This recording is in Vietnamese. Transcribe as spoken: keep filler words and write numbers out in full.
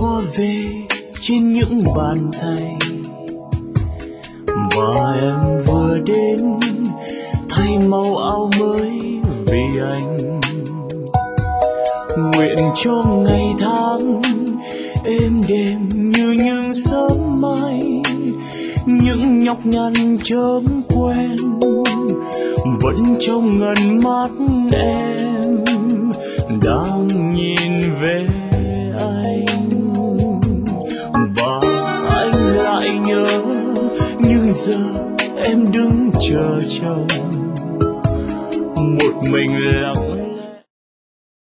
qua về trên những bàn tay, và em vừa đến thay màu áo mới vì anh. Nguyện cho ngày tháng êm đềm như những sớm mai, những nhọc nhằn chớm quen vẫn trong ngần mắt em đang nhìn về anh. Và anh lại nhớ nhưng giờ em đứng chờ chồng, một mình lặng